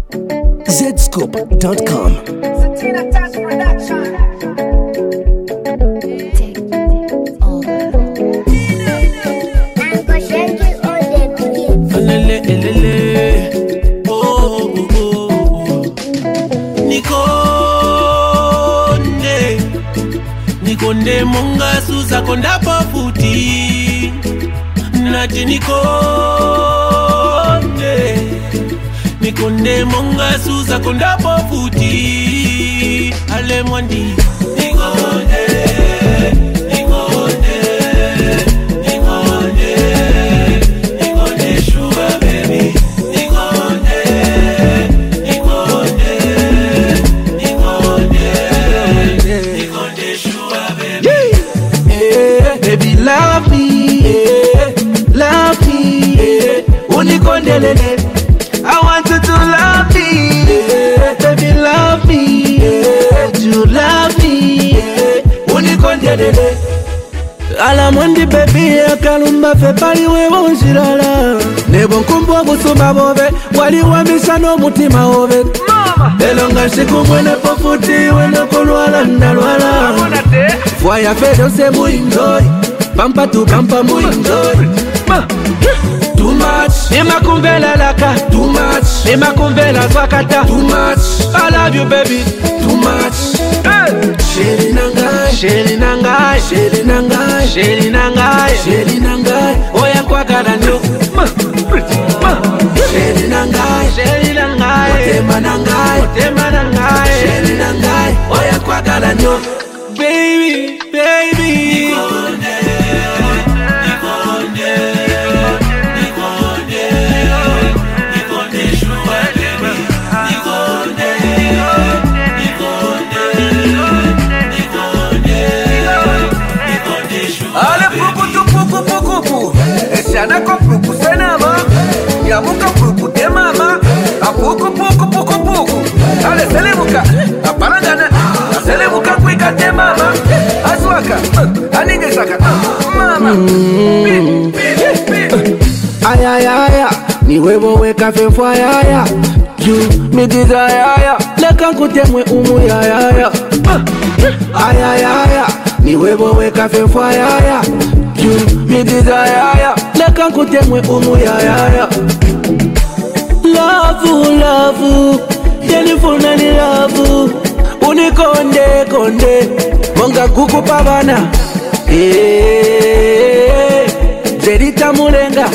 Zscoop.com. Satina Touch Production. Take over. Alele, elele. Oh, oh, oh, oh. Nikonde monga suza konda pafuti. Nati Nikonde monga suza konda pafuti. Ale mwandi Nikonde sugar baby. Baby, love me, love me, unikondelele. I want you to love me, baby, love me, would you love me, unikondelele. Alamondi baby, akalumba fe pali wewe unshirala. Nebo nkumbwa busumba bobe, wali wamisha no mutima obe. Elonga shiku mwene pofuti, wene kulwala ndalwala. Voya fedo se mu enjoy, pampa tu pampa mu enjoy. Too much, nima kumbela laka. Too much, nima kumbela zwakata. Too much, I love you baby. Too much, sheli nangai, sheli nangai, sheli nangai, sheli nangai, sheli nangai. Oya kwagala nyo, sheli nangai, sheli nangai, otema nangai, otema nangai, sheli nangai. Oya kwagala nyo, baby, baby. Ale puku Esiana ko puku senama Yamuka puku de mama Apuku puku Ale selemuka Aparangana Selemuka kwika de mama Aswaka Aninge saka Mama Ayayaya ni wewe weka fefwa yaya. You me desire. Leka nkutemwe umu yaya. Ayayaya ni wewe weka fefwa yaya. You me desire. Leka nkutemwe umu yaya. Love Telefona ni love. Unikonde Monga kukupa bana. Zerita mulenga.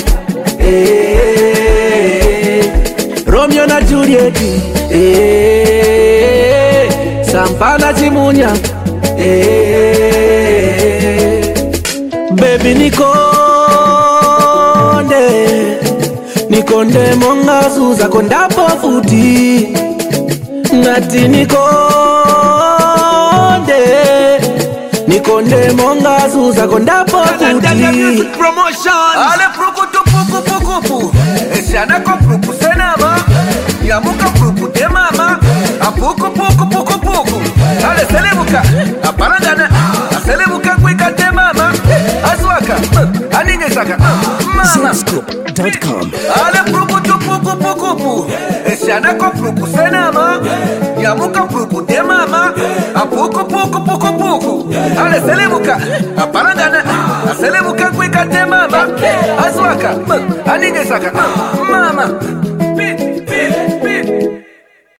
Romeo na Juliet. Sampana Chimunya. Baby Nikonde monga suza konda pofuti. Nati Nikonde monga suza konda pofuti. Ale puku Esiana ko puku senama Yamuka puku de mama Apuku puku Ale selemuka Aparangana Selemuka kwika de mama Aswaka Aninge saka Mama Zscoop.com. Ale puku Esiana ko puku senama Yamuka puku de mama Apuku puku Ale selemuka Aparangana Selemuka kwika de mama Aswaka Aninge saka Mama